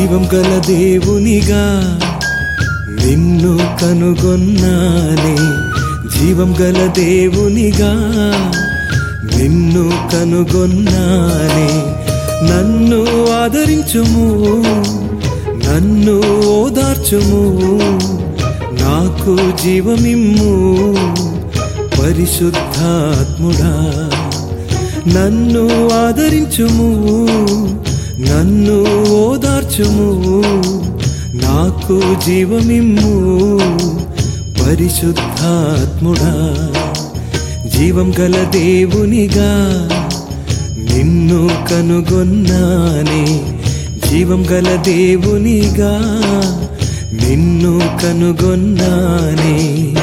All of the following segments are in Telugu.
జీవం గల దేవునిగా నిన్ను కనుగొన్నానే, జీవం గల దేవునిగా నిన్ను కనుగొన్నానే. నన్ను ఆదరించుము, నన్ను ఓదార్చుము, నాకు జీవమిమ్ము పరిశుద్ధాత్ముడా. నన్ను ఆదరించుము, నన్ను ఓదార్చుము, నాకు జీవమిమ్ము పరిశుద్ధాత్ముడా. జీవం గల దేవునిగా నిన్ను కనుగొన్నానే, జీవం గల దేవునిగా నిన్ను కనుగొన్నానే.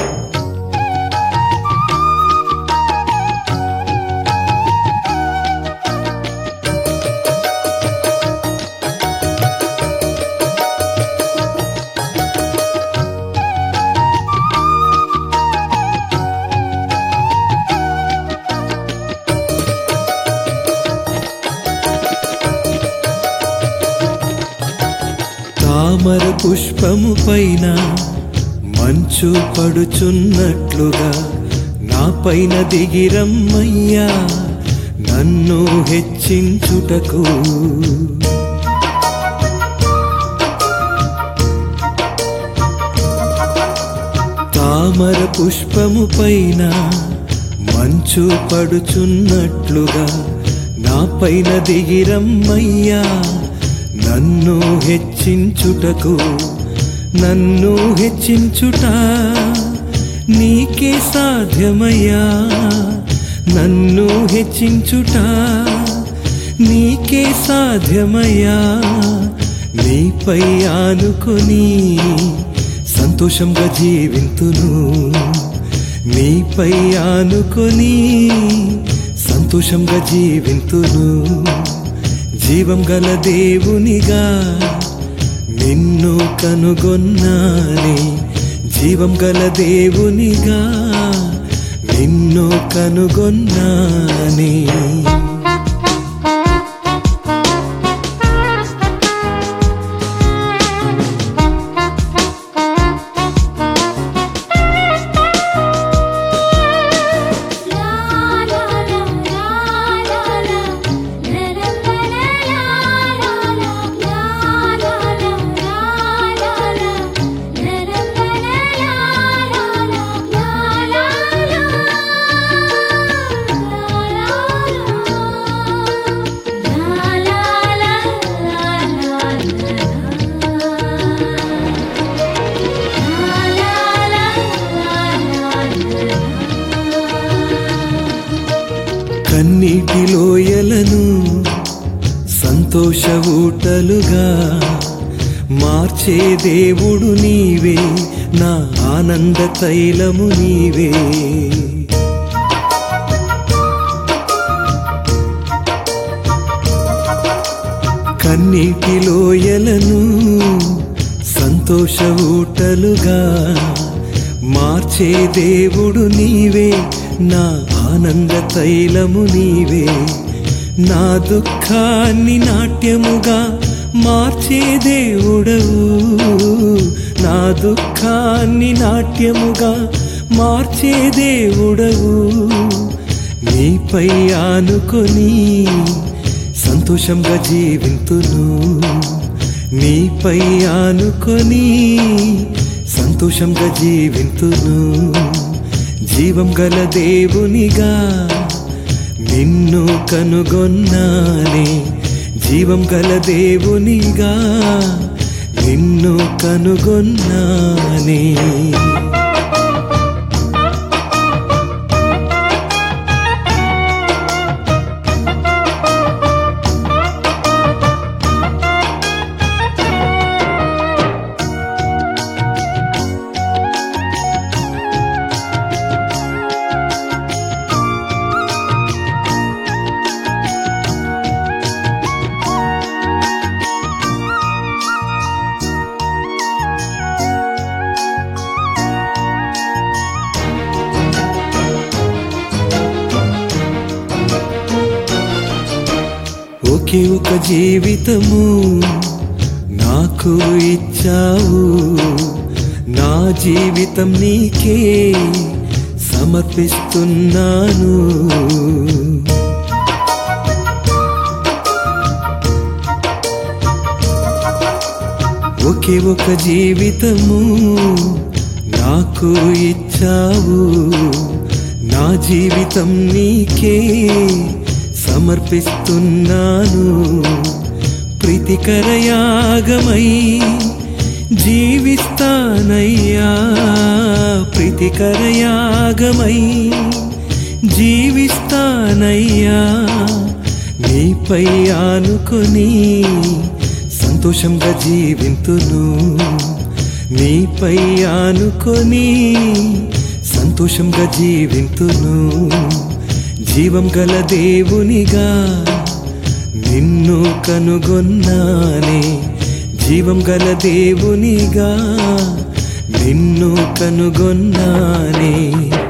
తామర పుష్పము పైన మంచు పడుచున్నట్లుగా నా పైన దిగిరమ్మయ్యా నన్ను హెచ్చించుటకు. తామర పుష్పము పైన మంచు పడుచున్నట్లుగా నా పైన దిగిరమ్మయ్యా నన్ను హెచ్చించుటకు. నన్ను హెచ్చించుట నీకే సాధ్యమయ్యా, నన్ను హెచ్చించుట నీకే సాధ్యమయ్యా. నీపై ఆనుకొని సంతోషంగా జీవింతును, నీపై ఆనుకొని సంతోషంగా జీవింతును. జీవం గల దేవునిగా నిన్ను కనుగొన్నానే, జీవం గల దేవునిగా నిన్ను కనుగొన్నానే. కన్నీటి లోయలను సంతోష ఊటలుగా మార్చే దేవుడు నీవే, నా ఆనంద తైలము నీవే. కన్నీటి లోయలను సంతోష ఊటలుగా మార్చే దేవుడు నీవే, నా ఆనంద తైలము నీవే. నా దుఃఖాన్ని నాట్యముగా మార్చే దేవుడవు, నా దుఃఖాన్ని నాట్యముగా మార్చే దేవుడవు. నీపై ఆనుకొని సంతోషంగా జీవింతును, నీపై ఆనుకొని సంతోషంగా జీవింతును. జీవం గల దేవునిగా నిన్ను కనుగొన్నానే, జీవం గల దేవునిగా నిన్ను కనుగొన్నానే. ఒకే ఒక జీవితము నాకు ఇచ్చావు, నా జీవితం నీకే సమర్పిస్తున్నాను. ఒకే ఒక జీవితము నాకు ఇచ్చావు, నా జీవితం నీకే సమర్పిస్తున్నాను. ప్రీతికర యాగమై జీవిస్తానయ్యా, ప్రీతికర యాగమై జీవిస్తానయ్యా. నీపై ఆనుకొని సంతోషంగా జీవింతును, నీపై ఆనుకొని సంతోషంగా జీవింతును. జీవం గల దేవునిగా నిన్ను కనుగొన్నానే, జీవం గల దేవునిగా నిన్ను కనుగొన్నానే.